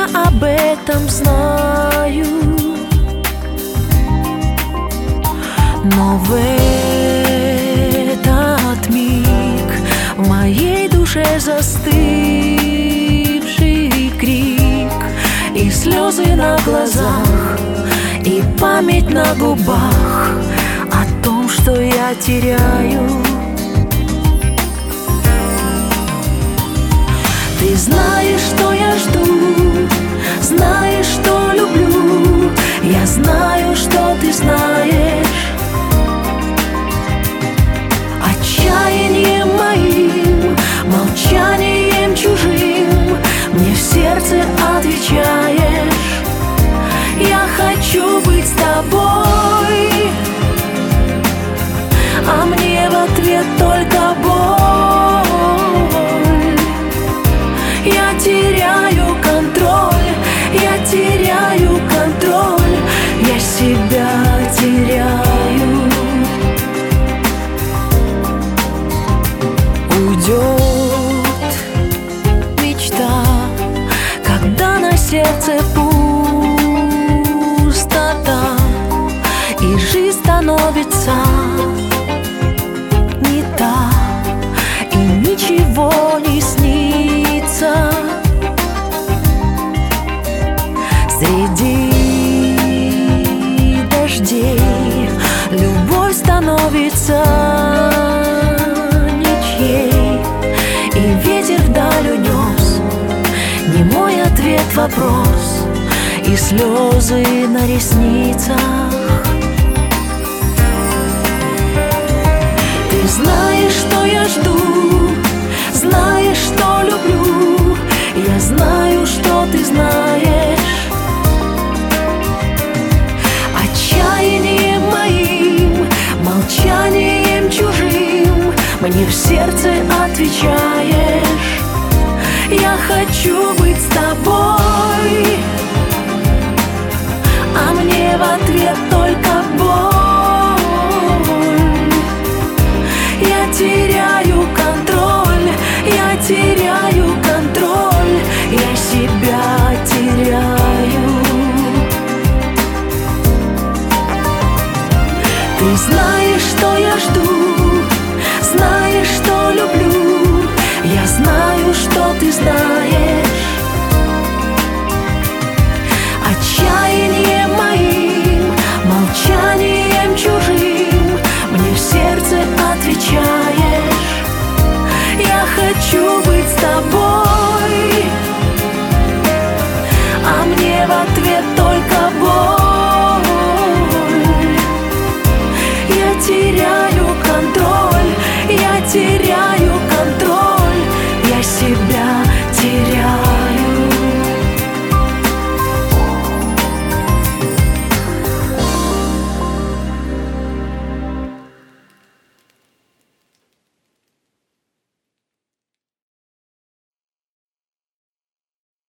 об этом знаю, но в этот миг в моей душе застывший крик, и слезы на глазах, и память на губах о том, что я теряю. Ты знаешь, что я жду, знаешь, что люблю, я знаю, что ты знаешь. Отчаянием моим, молчанием чужим мне в сердце отвечаешь: я хочу быть с тобой, а мне в ответ только боль. Я теряю контроль, я теряю контроль, я себя теряю. Уйдет мечта, когда на сердце пустота, и жизнь становится не та, и ничего не снится. Среди дождей любовь становится ничьей, и ветер вдаль унес немой ответ вопрос, и слезы на ресницах. Ты знаешь, что я жду, знаешь, что люблю, я знаю, что ты знаешь. Отчаянием моим, молчанием чужим мне в сердце отвечаешь: я хочу быть с тобой, а мне в ответ только боль. Я теряю контроль, я теряю контроль, я себя теряю. Ты знаешь, что я жду, знаешь, что люблю, я знаю, что ты знаешь. Отчаянием моим, молчанием чужим мне в сердце отвечаешь: я хочу быть с тобой.